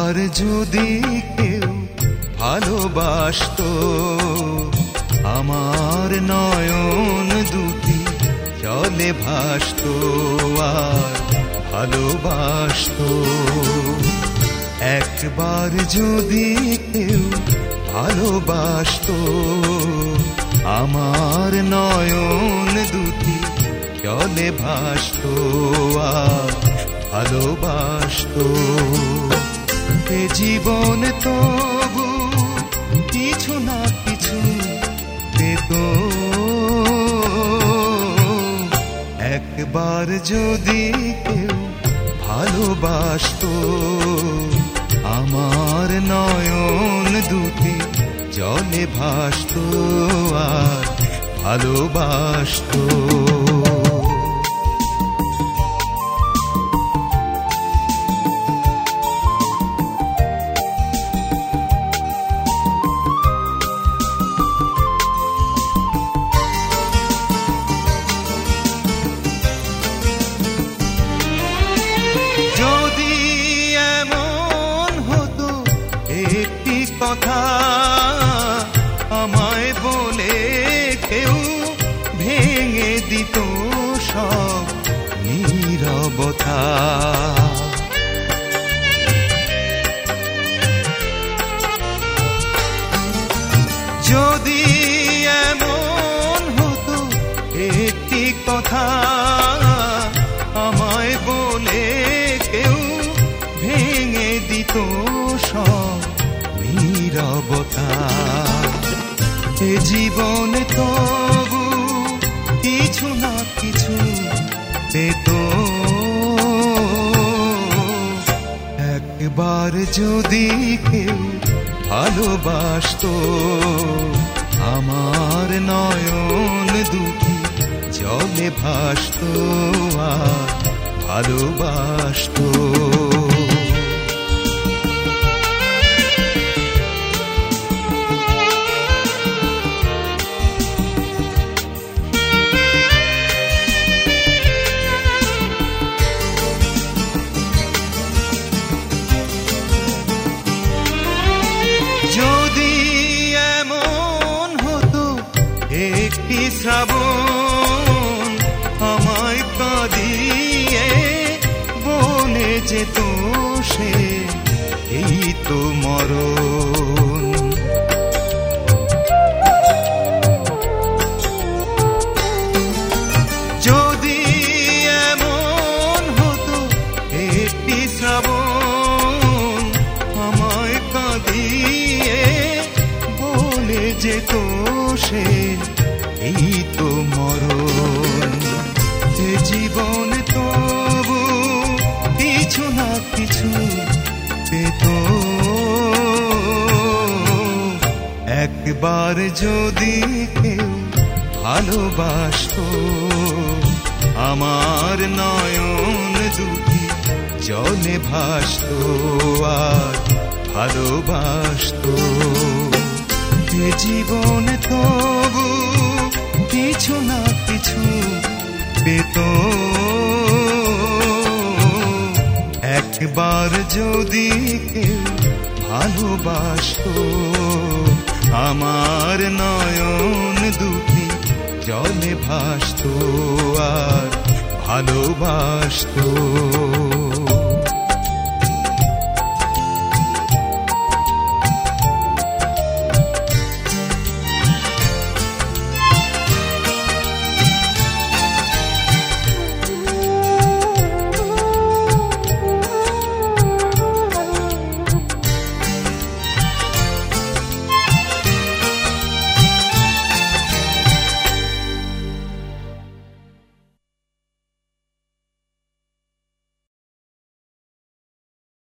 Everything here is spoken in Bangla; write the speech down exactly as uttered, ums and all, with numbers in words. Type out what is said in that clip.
একবার যদি কেউ ভালোবাসতো, আমার নয়ন দুটি জলে ভাসতো আর ভালোবাসতো। একবার যদি কেউ ভালোবাসতো, আমার নয়ন দুটি জলে ভাসতো আর ভালোবাসতো। এ জীবন তবু কিছু না কিছু পেত, একবার যদি কেউ ভালোবাসতো, আমার নয়ন দুটি জলে ভাসতো আর ভালোবাসতো। কথা আমায় বলে কেউ ভেঙে দিত সব নীরবতা, যদি এমন হতো একটি কথা আমায় বলে কেউ ভেঙে দিত সব নীরবতা। এ জীবনে তবু কিছু না কিছু পেত, একবার যদি কেউ ভালোবাসতো, আমার নয়ন দুটি জলে ভাসতো আর ভালোবাসতো। যদি এমন হতো একটি শ্রাবণ আমায় কাঁদিয়ে বলে যেত সে এই তো মরণ, যদি এমন হতো একটি শ্রাবণ আমায় কাঁদিয়ে বলে যেত সে এই তো মরণ। যে জীবন তবু কিছু না কিছু পেত, একবার যদি কেউ ভালোবাসতো, আমার নয়ন দুটি জলে ভাসতো আর ভালোবাসতো। এ জীবন তবু কিছু না কিছু পেত, একবার যদি কেউ ভালোবাসতো, আমার নয়ন দুটি জলে ভাসতো আর ভালোবাসতো।